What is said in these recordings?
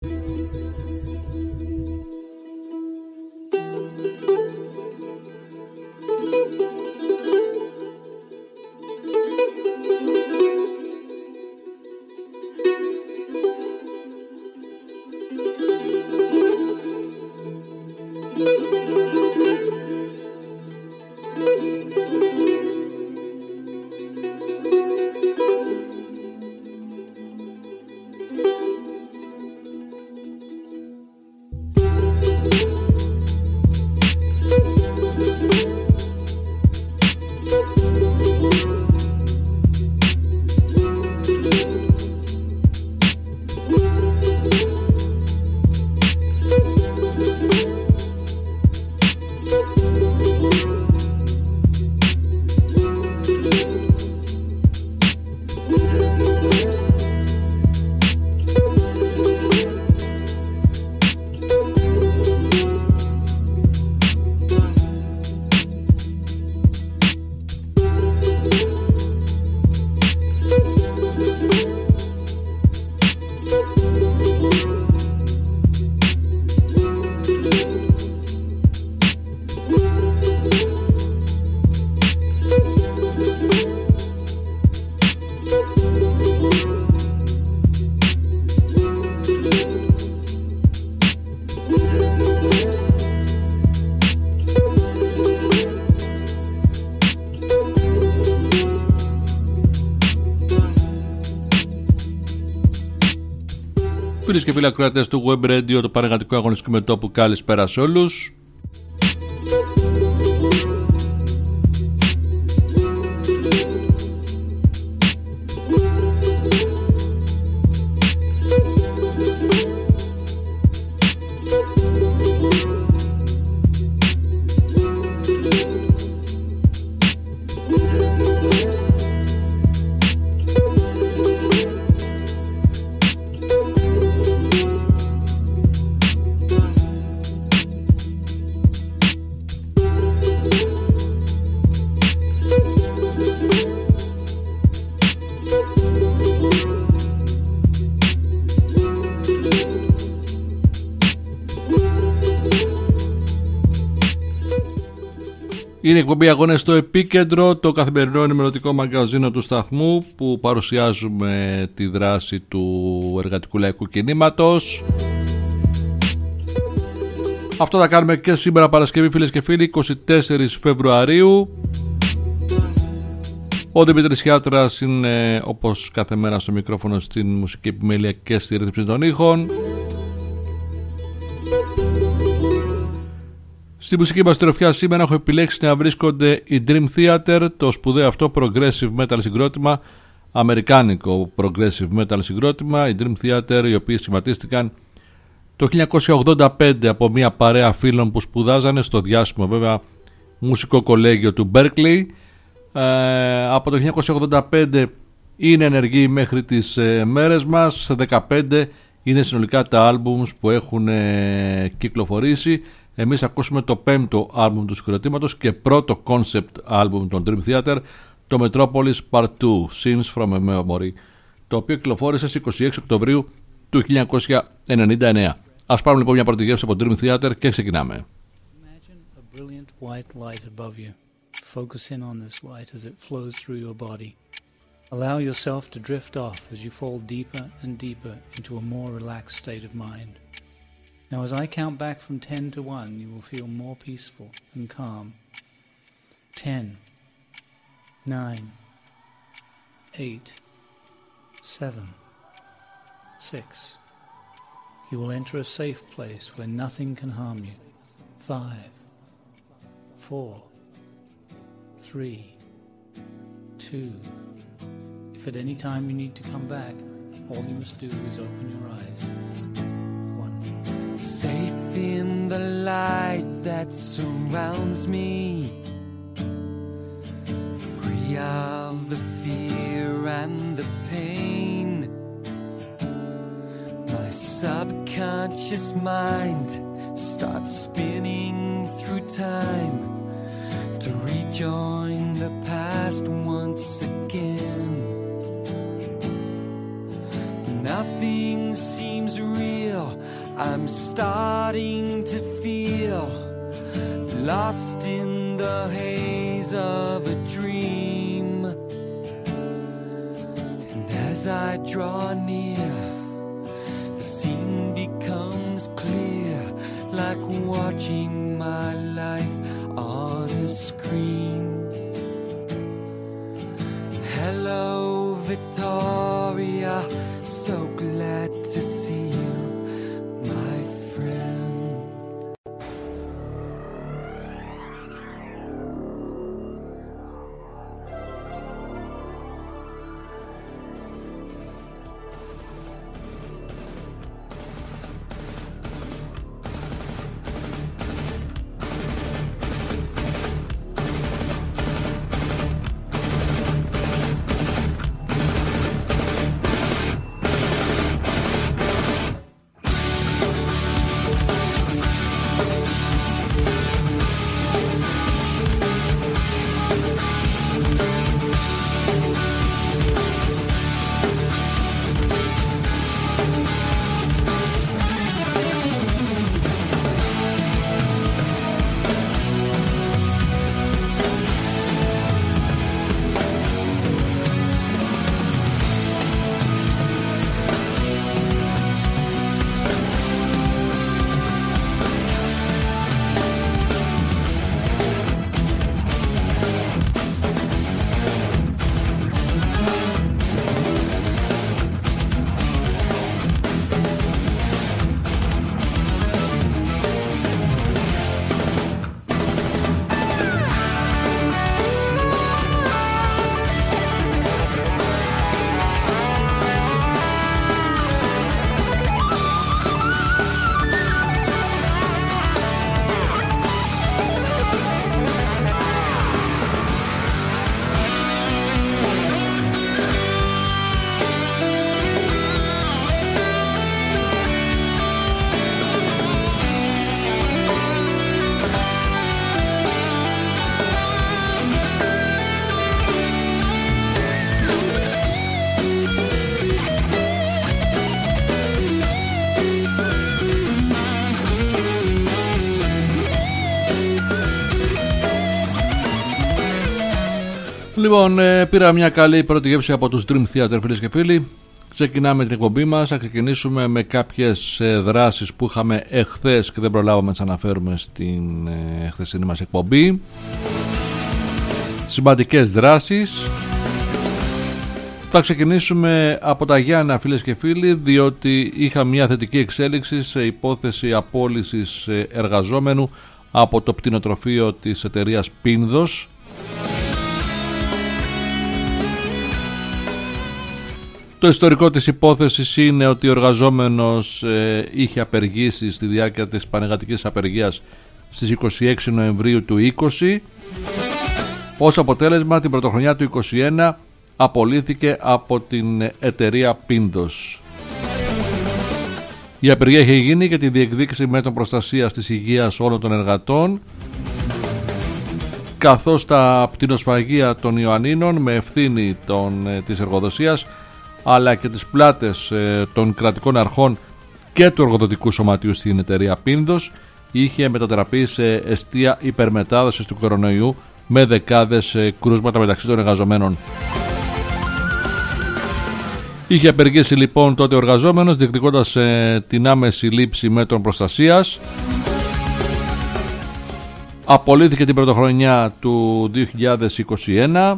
Φίλοι και φίλοι ακροατές του Web Radio, το παρεργατικό αγωνιστικό μετώπου, καλησπέρα σε όλους. Είναι εκπομπή Αγώνες στο Επίκεντρο, το καθημερινό ενημερωτικό μαγκαζίνο του σταθμού που παρουσιάζουμε τη δράση του εργατικού λαϊκού κινήματος. Αυτό θα κάνουμε και σήμερα Παρασκευή, φίλες και φίλοι, 24 Φεβρουαρίου. Ο Δημήτρης Χιάτρας είναι όπως κάθε μέρα στο μικρόφωνο, στην μουσική επιμέλεια και στη ρύθμιση των ήχων. Στη μουσική μας τροφιά σήμερα έχω επιλέξει να βρίσκονται η Dream Theater, το σπουδαίο αυτό progressive metal συγκρότημα, αμερικάνικο progressive metal συγκρότημα, η Dream Theater, οι οποίοι σχηματίστηκαν το 1985 από μια παρέα φίλων που σπουδάζανε στο διάσημο βέβαια μουσικό κολέγιο του Berkeley. Από το 1985 είναι ενεργοί μέχρι τις μέρες μας, σε 15 είναι συνολικά τα άλμπουμς που έχουν κυκλοφορήσει. Εμείς ακούσουμε το 5ο άλμπουμ του συγκροτήματος και πρώτο concept άλμπουμ των Dream Theater, το Metropolis Part 2, Scenes from a Memory, το οποίο κυκλοφόρησε στις 26 Οκτωβρίου του 1999. Ας πάρουμε λοιπόν μια πρώτη γεύση από Dream Theater και ξεκινάμε. Imagine a brilliant white light above you. Focus in on this light as it flows through your body. Allow yourself to drift off as you fall deeper and deeper into a more relaxed state of mind. Now as I count back from 10 to 1, you will feel more peaceful and calm. 10, 9, 8, 7, 6. You will enter a safe place where nothing can harm you. 5, 4, 3, 2. If at any time you need to come back, all you must do is open your eyes. 1. Safe in the light that surrounds me, free of the fear and the pain. My subconscious mind starts spinning through time to rejoin the past once again. Nothing seems real real. I'm starting to feel lost in the haze of a dream. And as I draw near, the scene becomes clear, like watching my life on a screen. Hello, Victoria, so glad to see you, my friend. Λοιπόν, πήρα μια καλή πρώτη γεύση από τους Dream Theater, φίλες και φίλοι. Ξεκινάμε την εκπομπή μας. Θα ξεκινήσουμε με κάποιες δράσεις που είχαμε εχθές και δεν προλάβαμε να τις αναφέρουμε στην χθεσινή μας εκπομπή. Σημαντικές δράσεις. Θα ξεκινήσουμε από τα Γιάννα, φίλες και φίλοι, διότι είχα μια θετική εξέλιξη σε υπόθεση απόλυσης εργαζόμενου από το πτηνοτροφείο της εταιρείας Πίνδος. Το ιστορικό της υπόθεσης είναι ότι ο εργαζόμενος είχε απεργήσει στη διάρκεια της πανεργατικής απεργίας στις 26 Νοεμβρίου του 20. Ως αποτέλεσμα, την πρωτοχρονιά του 21 απολύθηκε από την εταιρεία Πίνδος. Η απεργία είχε γίνει για τη διεκδίκηση μέτρων προστασίας της υγείας όλων των εργατών, καθώς τα πτηνοσφαγεία των Ιωαννίνων με ευθύνη της εργοδοσίας αλλά και τις πλάτες των κρατικών αρχών και του εργοδοτικού σωματείου στην εταιρεία Πίνδος είχε μετατραπεί σε εστία υπερμετάδοσης του κορονοϊού με δεκάδες κρούσματα μεταξύ των εργαζομένων. Είχε απεργήσει λοιπόν τότε ο εργαζόμενος διεκδικώντας την άμεση λήψη μέτρων προστασίας. Απολύθηκε την πρωτοχρονιά του 2021.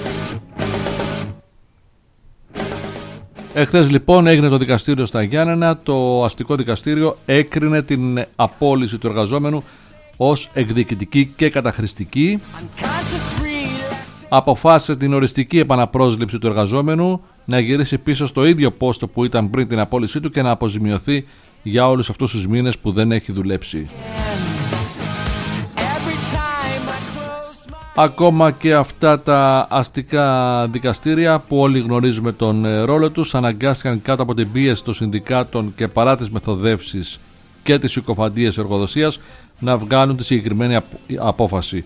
Εχθές λοιπόν έγινε το δικαστήριο στα Γιάννενα. Το αστικό δικαστήριο έκρινε την απόλυση του εργαζόμενου ως εκδιοικητική και καταχρηστική. Αποφάσισε την οριστική επαναπρόσληψη του εργαζόμενου, να γυρίσει πίσω στο ίδιο πόστο που ήταν πριν την απόλυσή του και να αποζημιωθεί για όλους αυτούς τους μήνες που δεν έχει δουλέψει. Ακόμα και αυτά τα αστικά δικαστήρια που όλοι γνωρίζουμε τον ρόλο τους αναγκάστηκαν κάτω από την πίεση των συνδικάτων και παρά τις μεθοδεύσεις και τις συκοφαντίες εργοδοσίας να βγάλουν τη συγκεκριμένη απόφαση.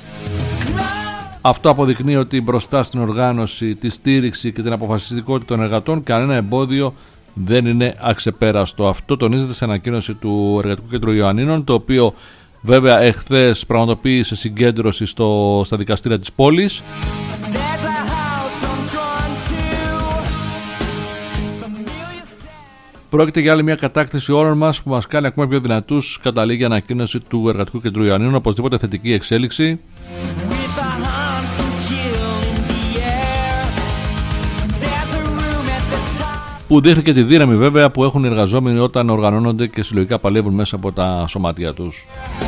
Αυτό αποδεικνύει ότι μπροστά στην οργάνωση, τη στήριξη και την αποφασιστικότητα των εργατών κανένα εμπόδιο δεν είναι αξεπέραστο. Αυτό τονίζεται σε ανακοίνωση του Εργατικού Κέντρου Ιωαννίνων, το οποίο βέβαια εχθές πραγματοποίησε συγκέντρωση στα δικαστήρια της πόλης. Πρόκειται για άλλη μια κατάκτηση όλων μας που μας κάνει ακόμα πιο δυνατούς, καταλήγει η ανακοίνωση του Εργατικού Κέντρου Ιωαννίνων. Οπωσδήποτε θετική εξέλιξη. Που δείχνει και τη δύναμη βέβαια που έχουν οι εργαζόμενοι όταν οργανώνονται και συλλογικά παλεύουν μέσα από τα σωματεία τους.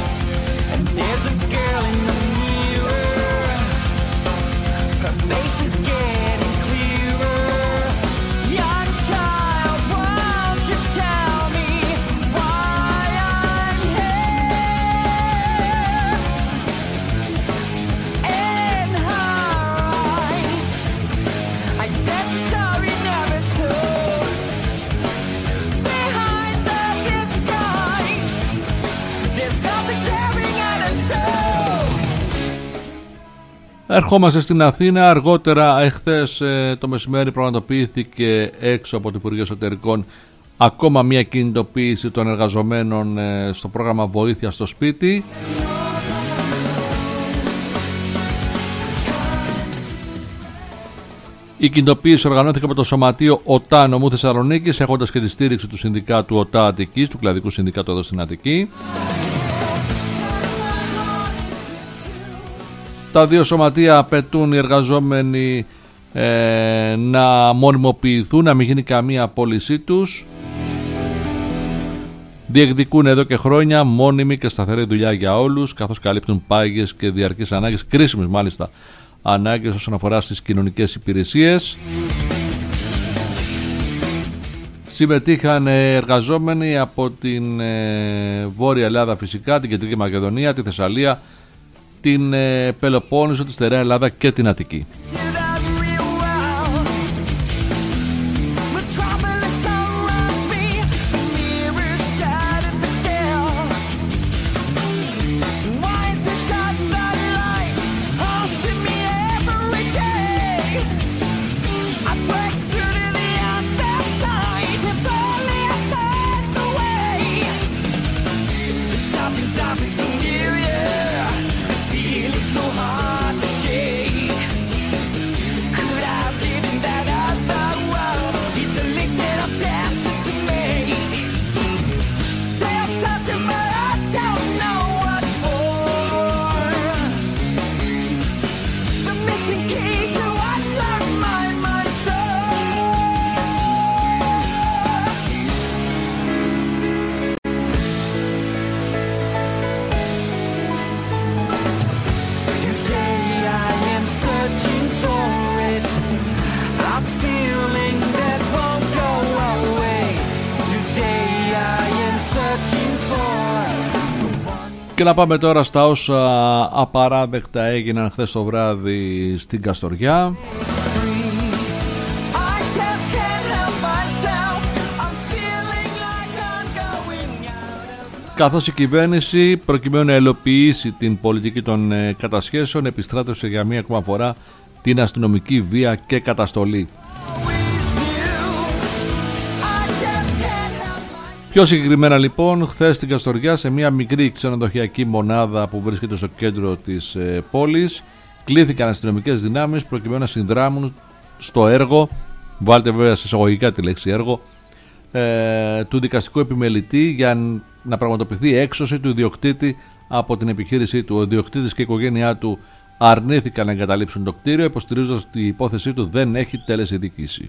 Ερχόμαστε στην Αθήνα. Αργότερα εχθές το μεσημέρι πραγματοποιήθηκε έξω από το Υπουργείο Εσωτερικών ακόμα μια κινητοποίηση των εργαζομένων στο πρόγραμμα Βοήθεια στο Σπίτι. Η κινητοποίηση οργανώθηκε από το Σωματείο ΟΤΑ Νομού Θεσσαλονίκης, έχοντας και τη στήριξη του Συνδικάτου ΟΤΑ Αττικής, του Κλαδικού Συνδικάτου εδώ στην Αττική. Τα δύο σωματεία απαιτούν οι εργαζόμενοι να μονιμοποιηθούν, να μην γίνει καμία απόλυσή τους. Διεκδικούν εδώ και χρόνια μόνιμη και σταθερή δουλειά για όλους, καθώς καλύπτουν πάγιες και διαρκείς ανάγκες, κρίσιμες μάλιστα ανάγκες όσον αφορά στις κοινωνικές υπηρεσίες. Συμμετείχαν εργαζόμενοι από την Βόρεια Ελλάδα φυσικά, την Κεντρική Μακεδονία, τη Θεσσαλία, την Πελοπόννησο, τη Στερεά Ελλάδα και την Αττική. Και να πάμε τώρα στα όσα απαράδεκτα έγιναν χθες το βράδυ στην Καστοριά. Καθώς η κυβέρνηση, προκειμένου να ελοποιήσει την πολιτική των κατασχέσεων, επιστράτευσε για μία ακόμα φορά την αστυνομική βία και καταστολή. Πιο συγκεκριμένα λοιπόν, χθες στην Καστοριά, σε μια μικρή ξενοδοχειακή μονάδα που βρίσκεται στο κέντρο της πόλης, κλήθηκαν αστυνομικές δυνάμεις προκειμένου να συνδράμουν στο έργο, βάλτε βέβαια σε εισαγωγικά τη λέξη έργο, του δικαστικού επιμελητή για να πραγματοποιηθεί έξωση του ιδιοκτήτη από την επιχείρησή του. Ο ιδιοκτήτης και η οικογένειά του αρνήθηκαν να εγκαταλείψουν το κτίριο, υποστηρίζοντας ότι η υπόθεσή του δεν έχει τέλεση δίκηση.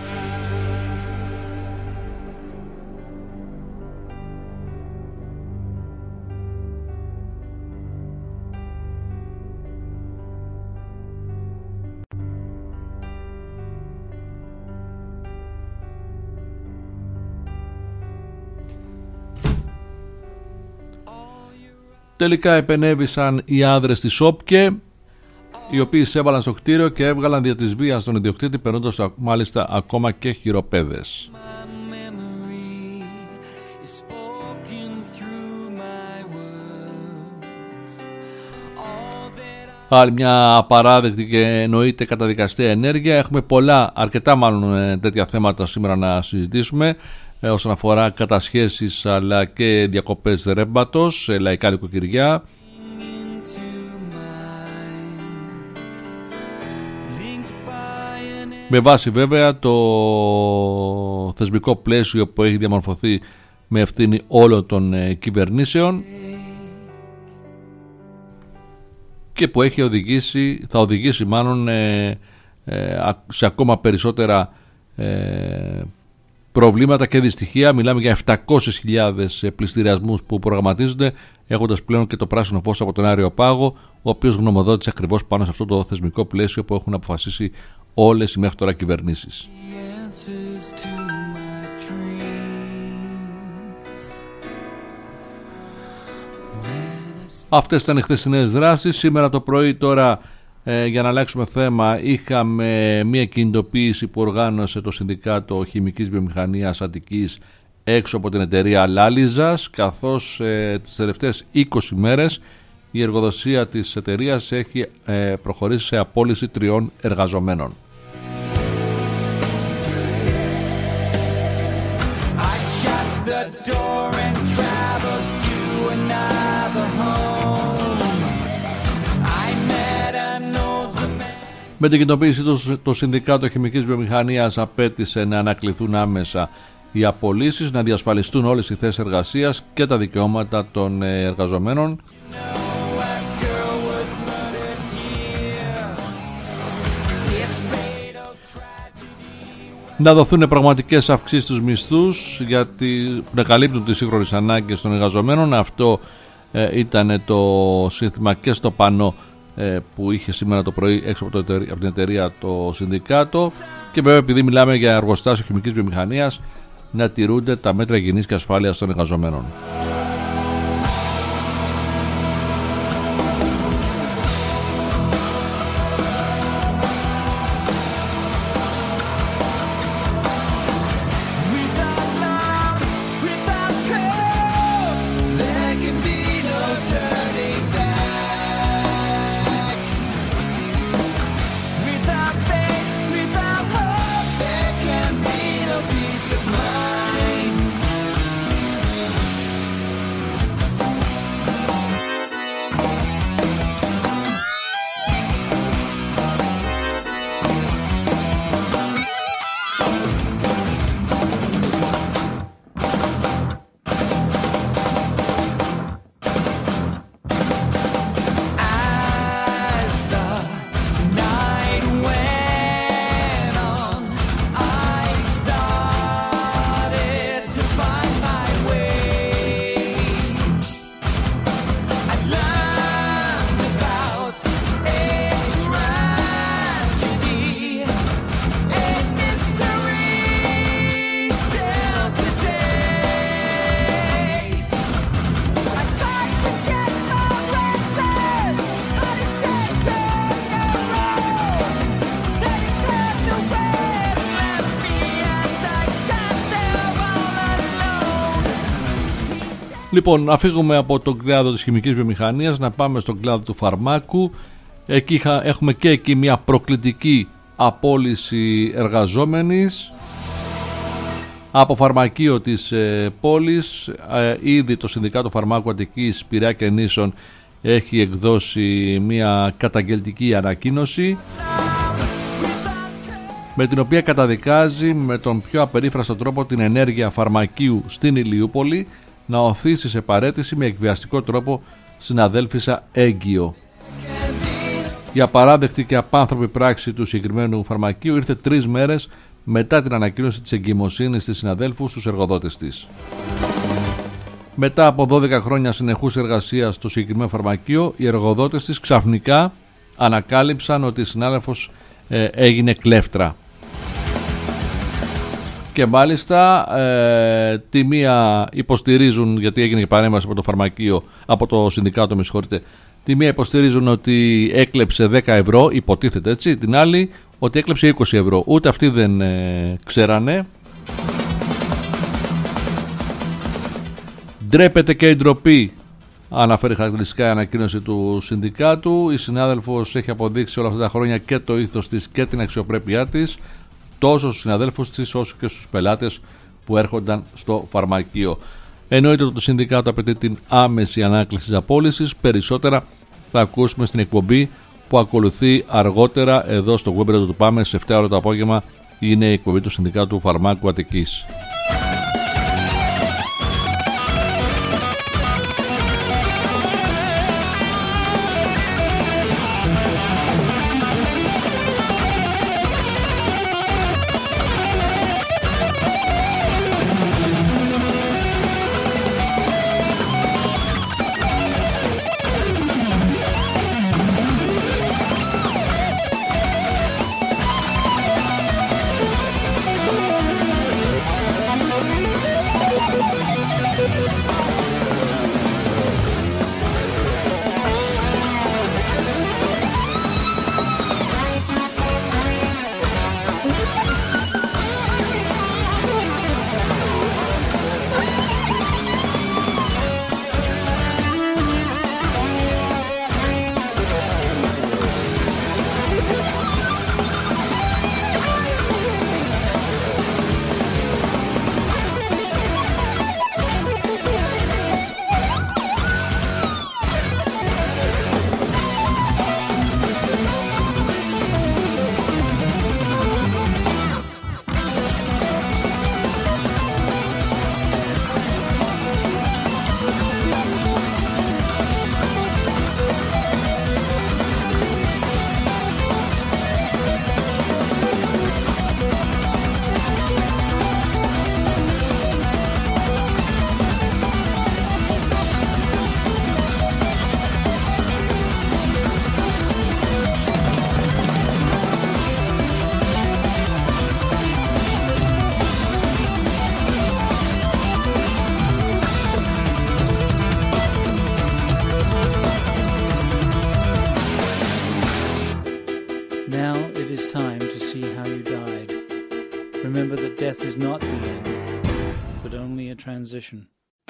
Τελικά επενέβησαν οι άνδρες της ΟΠΚΕ, οι οποίοι έβαλαν στο κτίριο και έβγαλαν δια της βίας τον ιδιοκτήτη, περνώντας μάλιστα ακόμα και χειροπέδες. Άλλη μια απαράδεκτη και εννοείται καταδικαστέα ενέργεια. Έχουμε αρκετά μάλλον τέτοια θέματα σήμερα να συζητήσουμε όσον αφορά κατασχέσεις αλλά και διακοπές ρεύματος σε λαϊκά νοικοκυριά. Με βάση βέβαια το θεσμικό πλαίσιο που έχει διαμορφωθεί με ευθύνη όλων των κυβερνήσεων και που θα οδηγήσει μάλλον σε ακόμα περισσότερα προβλήματα και δυστυχία. Μιλάμε για 700.000 πληστηριασμούς που προγραμματίζονται, έχοντας πλέον και το πράσινο φως από τον Άριο Πάγο, ο οποίος γνωμοδότησε ακριβώς πάνω σε αυτό το θεσμικό πλαίσιο που έχουν αποφασίσει όλες οι μέχρι τώρα κυβερνήσεις. Αυτές ήταν οι χθεσινές δράσεις. Σήμερα το πρωί τώρα, για να αλλάξουμε θέμα, είχαμε μια κινητοποίηση που οργάνωσε το Συνδικάτο Χημικής Βιομηχανίας Αττικής έξω από την εταιρεία Λάλιζας, καθώς τις τελευταίες 20 μέρες η εργοδοσία της εταιρείας έχει προχωρήσει σε απόλυση 3 εργαζομένων. Με την κινητοποίησή του, το Συνδικάτο Χημικής Βιομηχανίας απέτησε να ανακληθούν άμεσα οι απολύσεις, να διασφαλιστούν όλες οι θέσεις εργασίας και τα δικαιώματα των εργαζομένων. Να δοθούν πραγματικές αυξήσεις στους μισθούς γιατί να καλύπτουν τις σύγχρονες ανάγκες των εργαζομένων. Αυτό ήταν το σύνθημα και στο πανό που είχε σήμερα το πρωί έξω από την εταιρεία το Συνδικάτο. Και βέβαια, επειδή μιλάμε για εργοστάσιο χημικής βιομηχανίας, να τηρούνται τα μέτρα υγιεινής και ασφάλειας των εργαζομένων. Λοιπόν, να φύγουμε από τον κλάδο της χημικής βιομηχανίας, να πάμε στον κλάδο του φαρμάκου. Έχουμε και εκεί μια προκλητική απόλυση εργαζόμενης από φαρμακείο της πόλης. Ήδη το Συνδικάτο Φαρμάκου Αττικής, Πειραιά και Νήσων έχει εκδώσει μια καταγγελτική ανακοίνωση με την οποία καταδικάζει με τον πιο απερίφραστο τρόπο την ενέργεια φαρμακείου στην Ηλιούπολη να οθήσει σε παραίτηση με εκβιαστικό τρόπο συναδέλφισσα έγκυο. Η απαράδεκτη και απάνθρωπη πράξη του συγκεκριμένου φαρμακείου ήρθε 3 μέρες μετά την ανακοίνωση της εγκυμοσύνης της συναδέλφου στους εργοδότες της. Μετά από 12 χρόνια συνεχούς εργασίας στο συγκεκριμένο φαρμακείο, οι εργοδότες της ξαφνικά ανακάλυψαν ότι η συνάδελφος έγινε κλέφτρα. Και μάλιστα τη μία υποστηρίζουν, γιατί έγινε και παρέμβαση από το φαρμακείο, από το συνδικάτο, με συγχωρείτε, τη μία υποστηρίζουν ότι έκλεψε 10 ευρώ, υποτίθεται έτσι, την άλλη ότι έκλεψε 20 ευρώ. Ούτε αυτοί δεν ξέρανε. Ντρέπεται και η ντροπή αναφέρει χαρακτηριστικά η ανακοίνωση του συνδικάτου. Η συνάδελφος έχει αποδείξει όλα αυτά τα χρόνια και το ήθος της και την αξιοπρέπειά της, τόσο στους συναδέλφους της όσο και στους πελάτες που έρχονταν στο φαρμακείο. Εννοείται ότι το συνδικάτο απαιτεί την άμεση ανάκληση της απόλυσης. Περισσότερα θα ακούσουμε στην εκπομπή που ακολουθεί αργότερα εδώ στο Weber του Πάμε σε 7 ώρα το απόγευμα. Είναι η εκπομπή του Συνδικάτου Φαρμάκου Αττικής. Remember that death is not the end, but only a transition.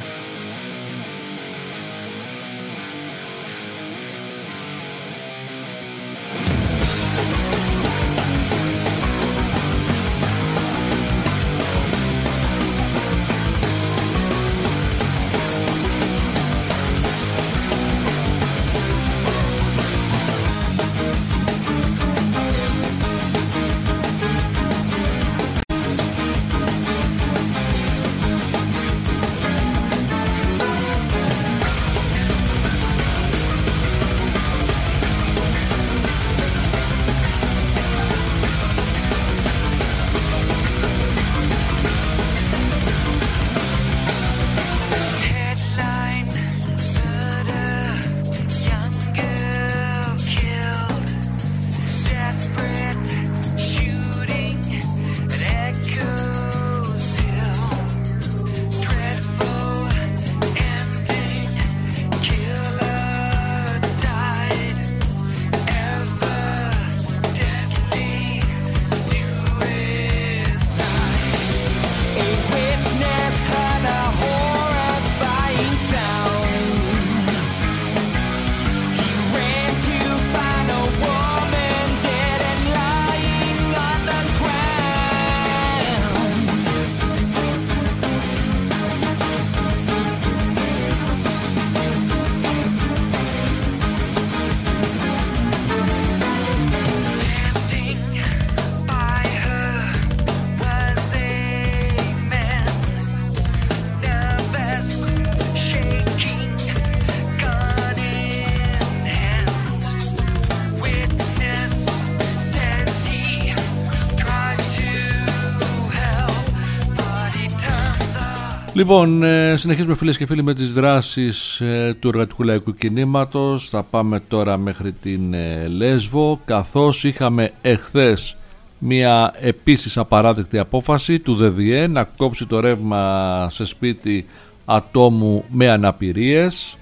Λοιπόν, συνεχίζουμε φίλες και φίλοι με τις δράσεις του εργατικού λαϊκού κινήματος. Θα πάμε τώρα μέχρι την Λέσβο, καθώς είχαμε εχθές μια επίσης απαράδεκτη απόφαση του ΔΔΕ να κόψει το ρεύμα σε σπίτι ατόμου με αναπηρίες,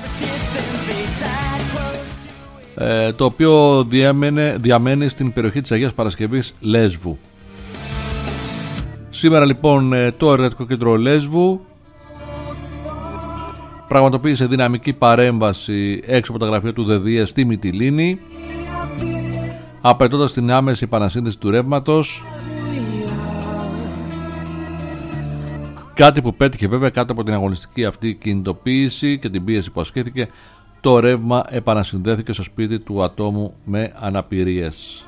το οποίο διαμένει στην περιοχή της Αγίας Παρασκευής Λέσβου. Σήμερα λοιπόν το Εργατικό Κέντρο Λέσβου πραγματοποίησε δυναμική παρέμβαση έξω από τα γραφεία του ΔΔΕ στη Μυτιλήνη, απαιτώντας την άμεση επανασύνδεση του ρεύματος, κάτι που πέτυχε βέβαια κάτω από την αγωνιστική αυτή κινητοποίηση και την πίεση που ασκήθηκε. Το ρεύμα επανασυνδέθηκε στο σπίτι του ατόμου με αναπηρίες.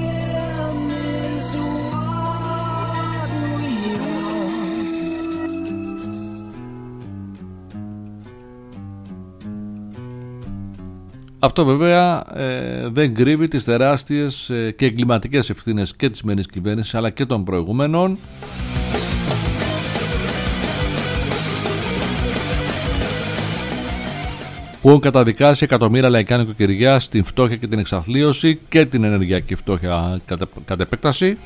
Αυτό βέβαια δεν κρύβει τις τεράστιες και εγκληματικές ευθύνες και της σημερινής κυβέρνησης αλλά και των προηγούμενων, που έχουν καταδικάσει εκατομμύρια λαϊκά νοικοκυριά στην φτώχεια και την εξαθλίωση και την ενεργειακή φτώχεια κατ' επέκταση,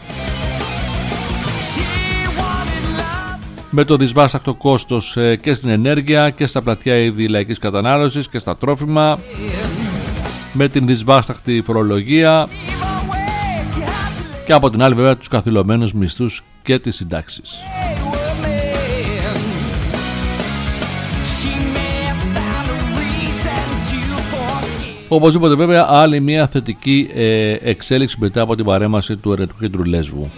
με το δυσβάσταχτο κόστος και στην ενέργεια και στα πλατιά είδη λαϊκής κατανάλωσης και στα τρόφιμα, με την δυσβάσταχτη φορολογία και από την άλλη βέβαια τους καθυλωμένους μισθούς και τις συντάξεις. Οπωσδήποτε βέβαια άλλη μια θετική εξέλιξη μετά από την παρέμβαση του Ερετικού Κέντρου Λέσβου.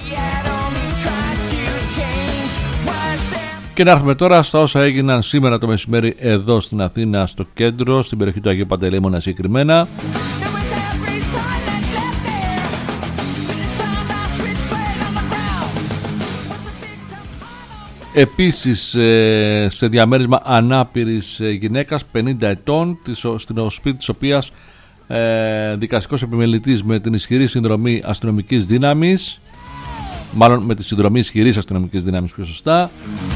Και να έρθουμε τώρα στα όσα έγιναν σήμερα το μεσημέρι εδώ στην Αθήνα, στο κέντρο, στην περιοχή του Αγίου Παντελεήμωνα συγκεκριμένα. Επίσης σε διαμέρισμα ανάπηρης γυναίκας 50 ετών, στην σπίτι της οποίας δικαστικός επιμελητής με την ισχυρή συνδρομή αστυνομικής δύναμης, μάλλον με τη συνδρομή ισχυρής αστυνομικής δύναμης πιο σωστά,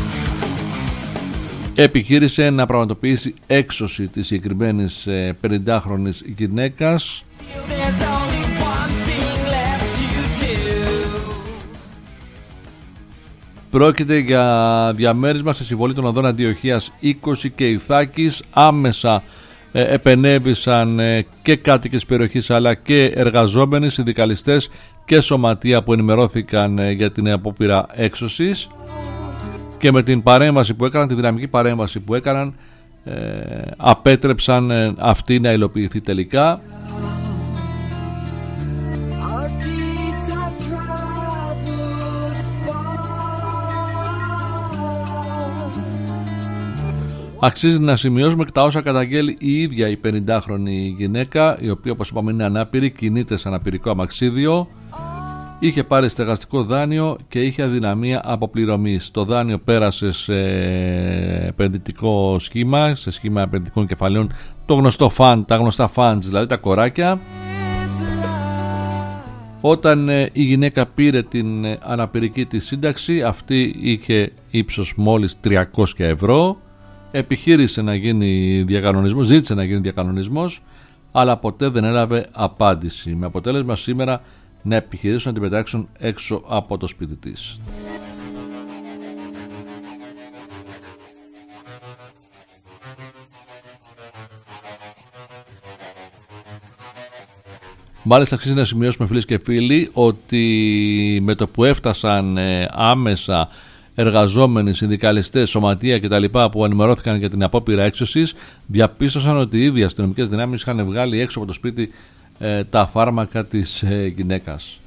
επιχείρησε να πραγματοποιήσει έξωση της συγκεκριμένης 50χρονης γυναίκας, Πρόκειται για διαμέρισμα σε συμβολή των οδών Αντιοχίας 20 και Ιθάκης. Άμεσα επενέβησαν και κάτοικες της περιοχής αλλά και εργαζόμενοι, συνδικαλιστές και σωματεία που ενημερώθηκαν για την απόπειρα έξωσης, και με την παρέμβαση που έκαναν, τη δυναμική παρέμβαση που έκαναν, απέτρεψαν αυτή να υλοποιηθεί τελικά. Αξίζει να σημειώσουμε και τα όσα καταγγέλει η ίδια η 50χρονη γυναίκα, η οποία όπως είπαμε είναι ανάπηρη, κινείται σε αναπηρικό αμαξίδιο, είχε πάρει στεγαστικό δάνειο και είχε αδυναμία αποπληρωμής. Το δάνειο πέρασε σε επενδυτικό σχήμα, σε σχήμα επενδυτικών κεφαλαίων, το γνωστό fund, τα γνωστά funds, δηλαδή τα κοράκια. Όταν η γυναίκα πήρε την αναπηρική της σύνταξη, αυτή είχε ύψος μόλις 300 ευρώ. Επιχείρησε να γίνει διακανονισμός, ζήτησε να γίνει διακανονισμός, αλλά ποτέ δεν έλαβε απάντηση, με αποτέλεσμα σήμερα να επιχειρήσουν να την πετάξουν έξω από το σπίτι της. Μάλιστα αξίζει να σημειώσουμε, φίλες και φίλοι, ότι με το που έφτασαν άμεσα εργαζόμενοι, συνδικαλιστές, σωματεία κτλ. Που ενημερώθηκαν για την απόπειρα έξωσης, διαπίστωσαν ότι οι ίδιοι αστυνομικές δυνάμεις είχαν βγάλει έξω από το σπίτι τα φάρμακα της γυναίκας.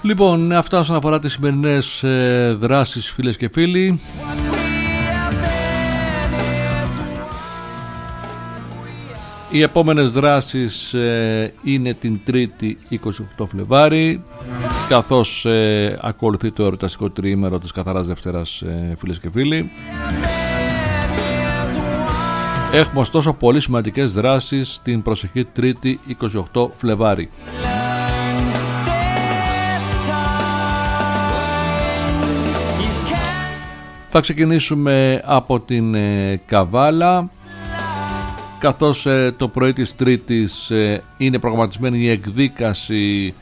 Λοιπόν, αυτά όσον αφορά τις σημερινές δράσεις, φίλες και φίλοι. Οι επόμενες δράσεις είναι την 3η 28 Φλεβάρη, καθώς ακολουθεί το εορταστικό τριήμερο της Καθαράς Δευτέρας, φίλες και φίλοι. Έχουμε ωστόσο πολύ σημαντικές δράσεις την προσεχή 3η 28 Φλεβάρη. Θα ξεκινήσουμε από την Καβάλα, καθώς το πρωί της Τρίτης είναι προγραμματισμένη η εκδίκαση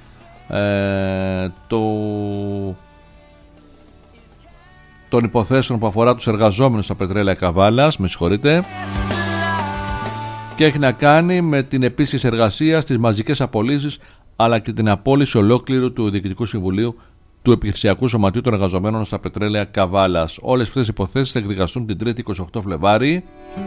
των υποθέσεων που αφορά τους εργαζόμενους στα πετρέλαια Καβάλας, με συγχωρείτε, και έχει να κάνει με την επίσης εργασία στις μαζικές απολύσεις αλλά και την απόλυση ολόκληρου του Διοικητικού Συμβουλίου του Επιχειρησιακού Σωματείου των Εργαζομένων στα πετρέλαια Καβάλας. Όλες αυτές οι υποθέσεις θα εκδικαστούν την 3η 28 Φλεβάρη.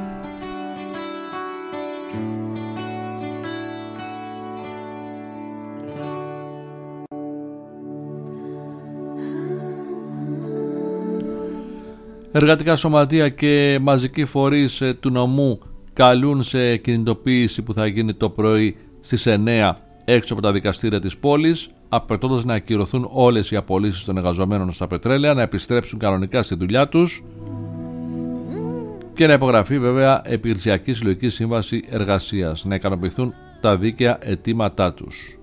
Εργατικά σωματεία και μαζικοί φορείς του νομού καλούν σε κινητοποίηση που θα γίνει το πρωί στις 9 έξω από τα δικαστήρια της πόλης, απαιτώντας να ακυρωθούν όλες οι απολύσεις των εργαζομένων στα πετρέλαια, να επιστρέψουν κανονικά στη δουλειά τους και να υπογραφεί βέβαια επιχειρησιακή συλλογική σύμβαση εργασίας, να ικανοποιηθούν τα δίκαια αιτήματά τους.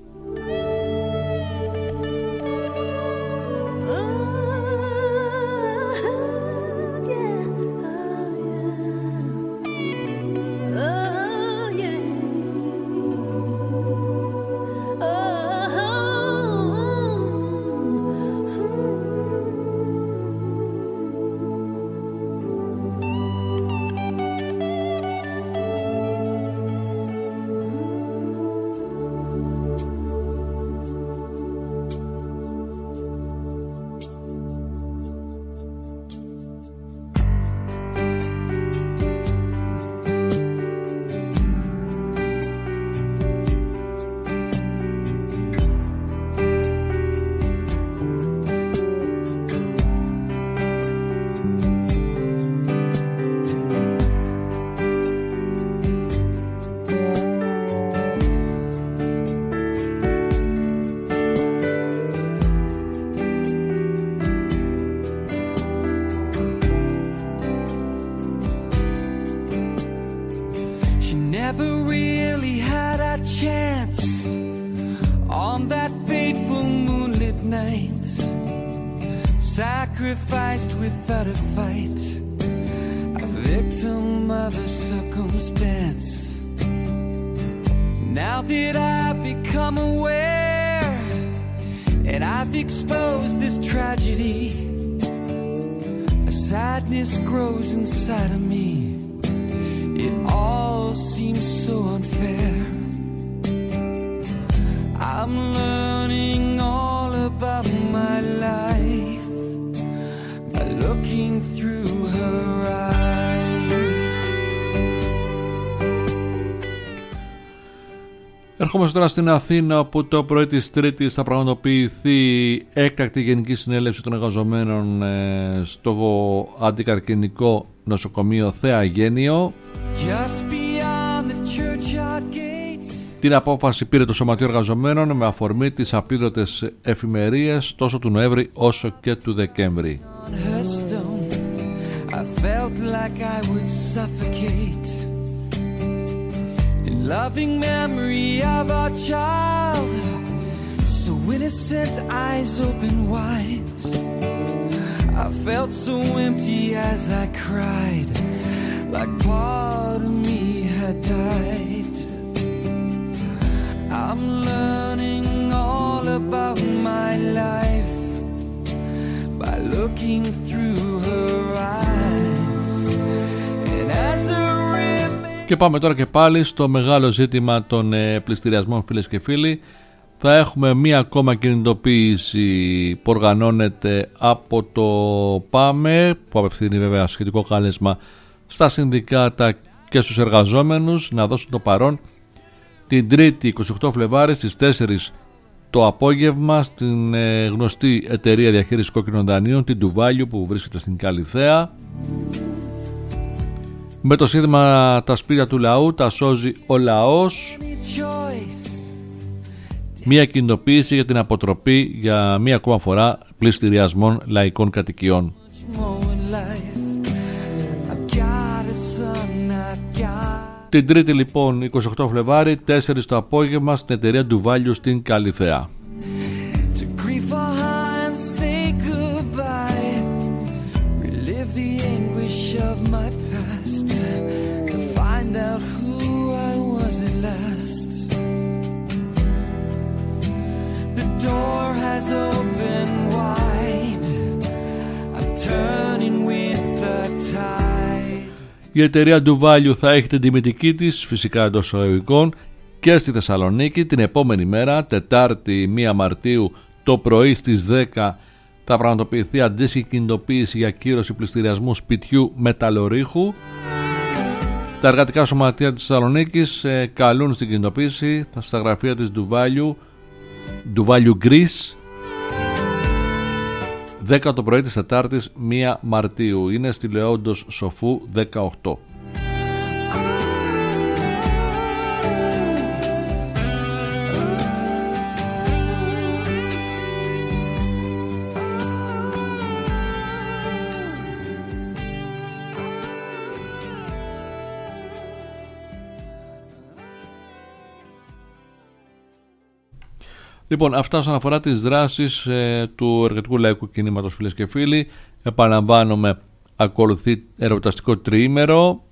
Sacrificed without a fight, a victim of a circumstance. Now that I've become aware and I've exposed this tragedy, a sadness grows inside of me. It all seems so unfair. I'm learning all about my life, looking through her eyes. Ερχόμαστε τώρα στην Αθήνα, όπου το πρωί της Τρίτης θα πραγματοποιηθεί έκτακτη Γενική Συνέλευση των Εργαζομένων στο Αντικαρκινικό Νοσοκομείο Θεαγένιο. Την απόφαση πήρε το Σωματείο Εργαζομένων με αφορμή τις απείδωτες εφημερίες τόσο του Νοέμβρη όσο και του Δεκέμβρη. I felt like I would suffocate in loving memory of our child, so innocent, eyes open wide. I felt so empty as I cried, like part of me had died. I'm learning all about my life by looking through her eyes. And as a και πάμε τώρα και πάλι στο μεγάλο ζήτημα των πληστηριασμών, φίλες και φίλοι. Θα έχουμε μία ακόμα κινητοποίηση που οργανώνεται από το ΠΑΜΕ, που απευθύνει βέβαια σχετικό κάλεσμα στα συνδικάτα και στους εργαζόμενους να δώσουν το παρόν την 3η 28 Φλεβάρη στις 4 το απόγευμα στην γνωστή εταιρεία διαχείρισης κόκκινων δανείων, την Ντουβάλιου, που βρίσκεται στην Καλιθέα. Με το σύνθημα «Τα σπίτια του λαού τα σώζει ο λαός». Μία κινητοποίηση για την αποτροπή για μία ακόμα φορά πληστηριασμών λαϊκών κατοικιών. Την Τρίτη λοιπόν 28 Φλεβάρη, 4 το απόγευμα, στην εταιρεία Ντουβάλιου στην Καλιθέα. Η εταιρεία Ντουβάλιου θα έχει την τιμητική της, φυσικά εντός εισαγωγικών, και στη Θεσσαλονίκη την επόμενη μέρα, Τετάρτη 1 Μαρτίου, το πρωί στις 10 θα πραγματοποιηθεί αντίστοιχη κινητοποίηση για κύρωση πληστηριασμού σπιτιού μεταλλορύχου. Τα εργατικά σωματεία της Θεσσαλονίκης καλούν στην κινητοποίηση στα γραφεία της Ντουβάλιου Greece, 10 το πρωί της Τετάρτης 1 Μαρτίου. Είναι στη Λεόντος Σοφού 18. Λοιπόν, αυτά όσον αφορά τις δράσεις του εργατικού λαϊκού κινήματος, φίλες και φίλοι. Επαναλαμβάνομαι, ακολουθεί εορταστικό τριήμερο.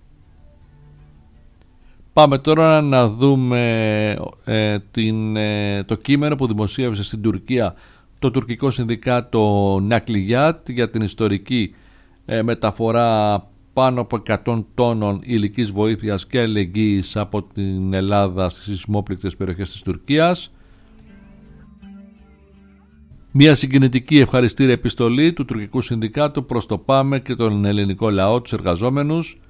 Πάμε τώρα να δούμε το κείμενο που δημοσίευσε στην Τουρκία το τουρκικό συνδικάτο Νακλιγιάτ για την ιστορική μεταφορά πάνω από 100 τόνων υλικής βοήθειας και αλληλεγγύης από την Ελλάδα στις σεισμόπληκτες περιοχές της Τουρκίας. Μια συγκινητική ευχαριστήρια επιστολή του τουρκικού συνδικάτου προς το ΠΑΜΕ και τον ελληνικό λαό, τους εργαζόμενους.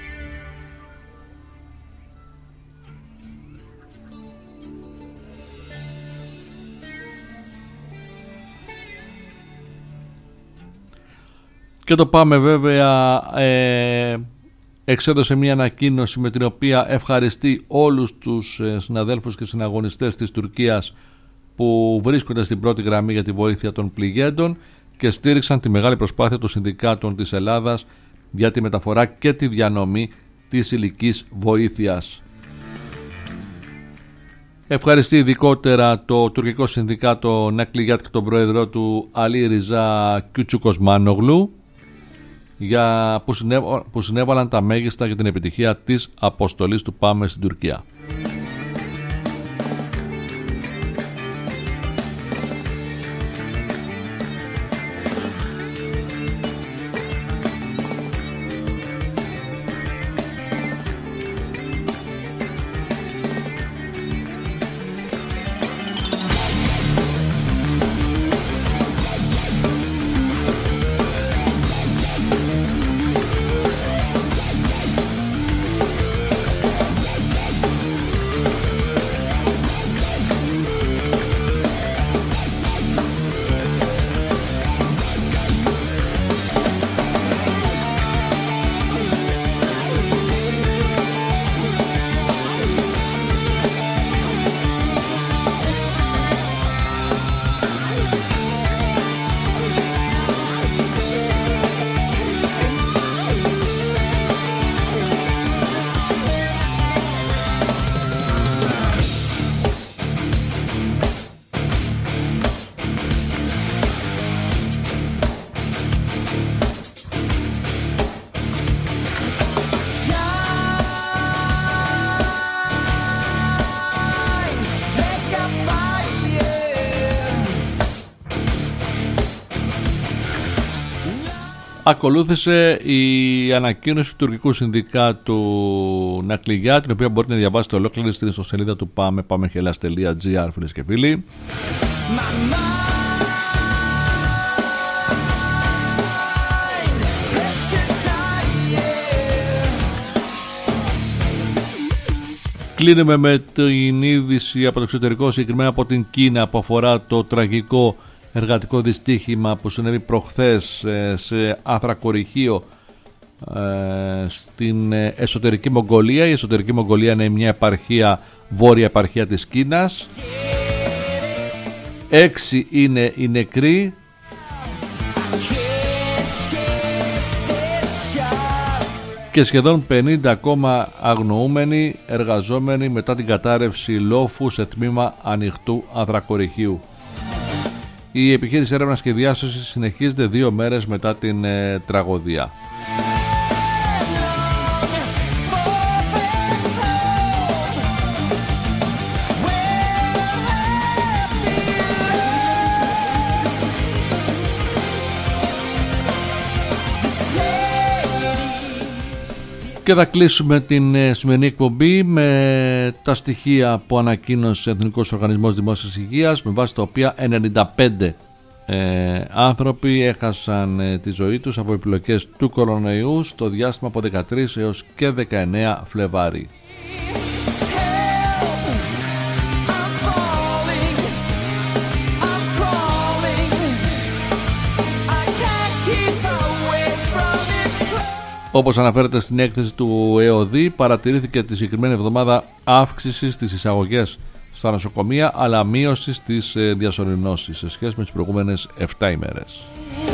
Και το ΠΑΜΕ βέβαια εξέδωσε μια ανακοίνωση με την οποία ευχαριστεί όλους τους συναδέλφους και συναγωνιστές της Τουρκίας που βρίσκονται στην πρώτη γραμμή για τη βοήθεια των πληγέντων και στήριξαν τη μεγάλη προσπάθεια των συνδικάτων της Ελλάδας για τη μεταφορά και τη διανομή της υλικής βοήθειας. Ευχαριστεί ειδικότερα το τουρκικό συνδικάτο Νακλιγιάτ και τον πρόεδρό του Αλή Ριζά Κιουτσουκοσμάνογλου που συνέβαλαν τα μέγιστα για την επιτυχία της αποστολής του ΠΑΜΕ στην Τουρκία. Ακολούθησε η ανακοίνωση του τουρκικού συνδικάτου Νακλιγιάτ, την οποία μπορείτε να διαβάσετε ολόκληρη στην ιστοσελίδα του ΠΑΜΕ, pamehelias.gr, φίλες και φίλοι. Κλείνουμε με την είδηση από το εξωτερικό, συγκεκριμένα από την Κίνα, που αφορά το τραγικό εργατικό δυστύχημα που συνέβη προχθές σε ανθρακορυχείο στην εσωτερική Μογγολία. Η εσωτερική Μογγολία είναι μια επαρχία, βόρεια επαρχία της Κίνας. 6 είναι οι νεκροί. Και σχεδόν 50 ακόμα αγνοούμενοι εργαζόμενοι μετά την κατάρρευση λόφου σε τμήμα ανοιχτού ανθρακορυχείου. Η επιχείρηση έρευνας και διάσωσης συνεχίζεται 2 μέρες μετά την τραγωδία. Και θα κλείσουμε την σημερινή εκπομπή με τα στοιχεία που ανακοίνωσε ο Εθνικός Οργανισμός Δημόσιας Υγείας, με βάση τα οποία 95 άνθρωποι έχασαν τη ζωή τους από επιλογές του κορονοϊού στο διάστημα από 13 έως και 19 Φλεβάρι. Όπως αναφέρεται στην έκθεση του ΕΟΔΗ, παρατηρήθηκε τη συγκεκριμένη εβδομάδα αύξηση στις εισαγωγές στα νοσοκομεία, αλλά μείωση στις διασωληνώσεις σε σχέση με τις προηγούμενες 7 ημέρες.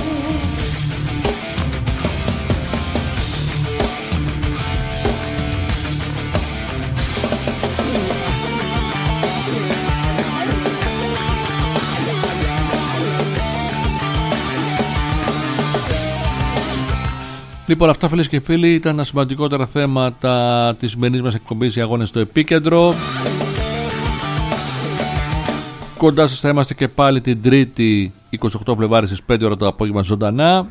Λοιπόν, αυτά φίλες και φίλοι ήταν τα σημαντικότερα θέματα της σημερινής μας εκπομπής, οι αγώνες στο επίκεντρο. Κοντά σας θα είμαστε και πάλι την Τρίτη 28 Φλεβάρι στις 5 ώρα το απόγευμα ζωντανά.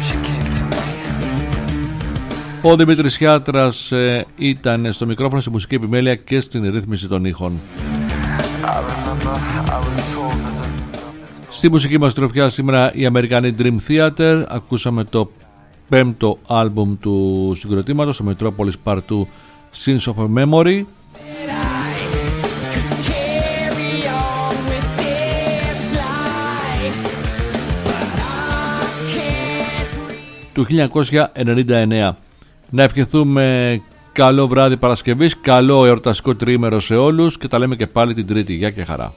Ο Δημήτρης Χιάτρας ήταν στο μικρόφωνο, στη μουσική επιμέλεια και στην ρύθμιση των ήχων. Στη μουσική μας τροφιά σήμερα η Αμερικανή Dream Theater. Ακούσαμε το 5ο άλμπουμ του συγκροτήματος, το Metropolis Part 2 Sins of Memory. Του 1999. Να ευχηθούμε καλό βράδυ Παρασκευής, καλό εορταστικό τριήμερο σε όλους και τα λέμε και πάλι την Τρίτη. Γεια και χαρά.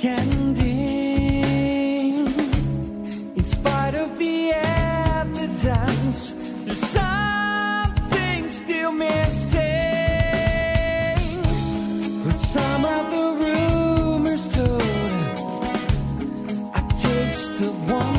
ending. In spite of the evidence, there's something still missing. Heard some of the rumors told, a taste of one